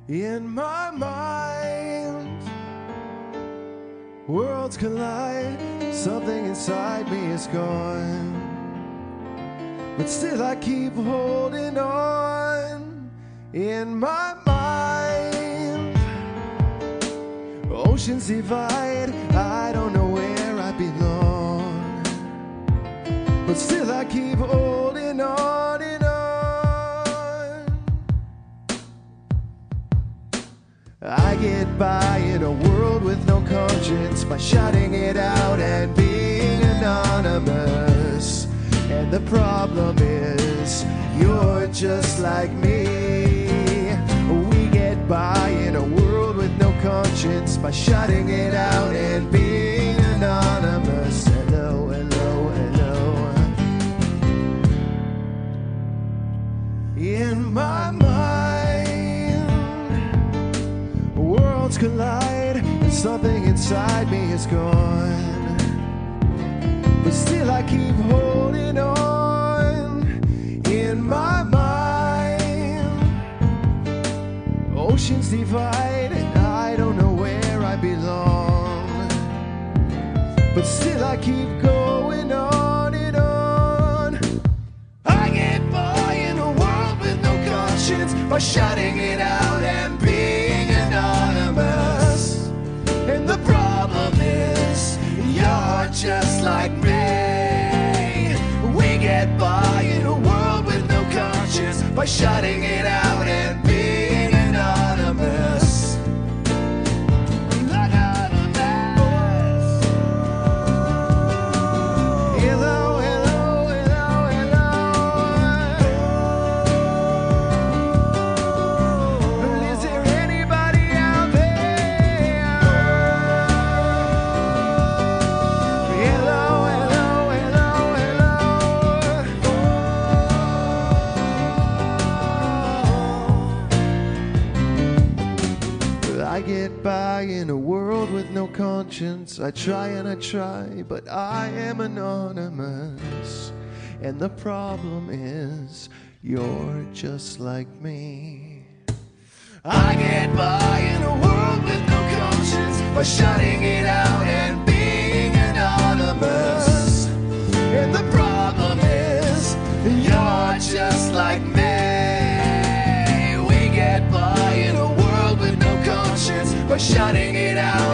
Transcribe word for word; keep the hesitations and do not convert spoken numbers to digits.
In my mind, worlds collide. Something inside me is gone, but still I keep holding on. In my mind, oceans divide. I don't know where I belong, but still I keep holding on and on. I get by in a world with no conscience by shouting it out and being anonymous. And the problem is, you're just like me. We get by in a world with no conscience by shouting it out and being anonymous. Hello, hello, hello. In my mind, worlds collide and something inside me is gone, but still I keep holding on. In my mind, oceans divide and I don't know where I belong, but still I keep going on and on. I get by in a world with no conscience by shutting it out and being anonymous. And the problem is, you're just like me. We get by in a world with no conscience by shutting it out and being anonymous. Hello, hello, hello, hello. Is there anybody out there? Hello, hello, hello, hello. I get by in a world with no conscience. I try and I try, but I am anonymous. And the problem is, you're just like me. I get by in a world with no conscience by shutting it out and being anonymous. And the problem is, you're just like me. We get by in a world with no conscience by shutting it out